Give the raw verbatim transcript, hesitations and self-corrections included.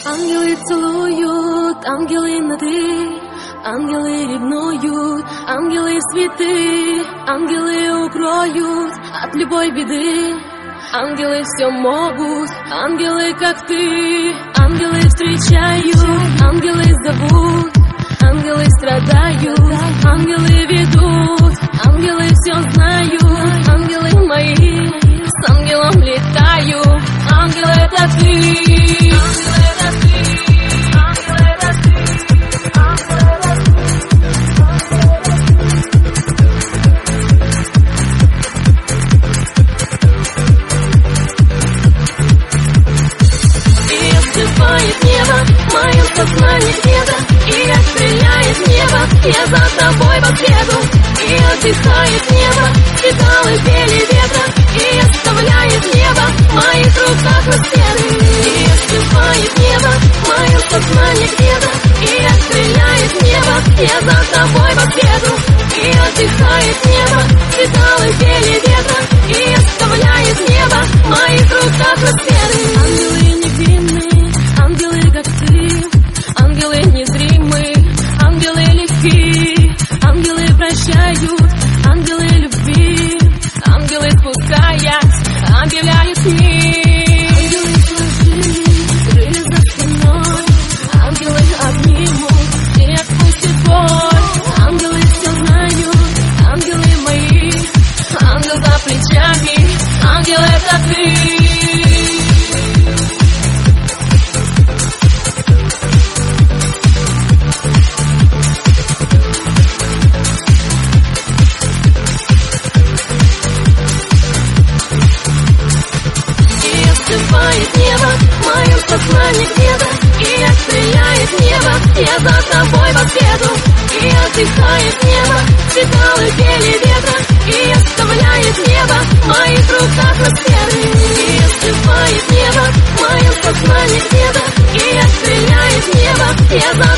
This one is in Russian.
Ангелы целуют, ангелы нады, ангелы ревнуют, ангелы святы, ангелы укроют от любой беды. Ангелы все могут, ангелы как ты. Ангелы встречают, ангелы зовут, ангелы страдают, ангелы ведут, ангелы все знают, ангелы мои с ангелом летаю. Ангел это ты. Мое сознание где-то, и отстреляет небо. Я за тобой в ответу, и отдыхает небо. Цветалы пели ветра, и оставляет небо в моих руках рассветы. И отстреляет небо, мое сознание где-то, и отстреляет небо. Я за тобой в ответу, и отдыхает небо. Цветалы пели ветра, и оставляет небо в моих руках рассветы. Ангелы невинные, ангелы как ты, ангелы незримые, ангелы легкие, ангелы прощают, ангелы любви, ангелы спускаясь, объявляют мир. Ангелы сложили крылья за спиной, ангелы обнимут и отпустят боль. Ангелы все знают, ангелы мои, ангел за плечами, ангел это ты. Небо, мое сознание где-то, и отстреляет небо. Я за тобой в ответу, и отдыхает небо. Цветалы пели ветра, и оставляет небо в моих руках рассветы. И отстреляет небо, мое сознание где-то, и отстреляет небо. Я за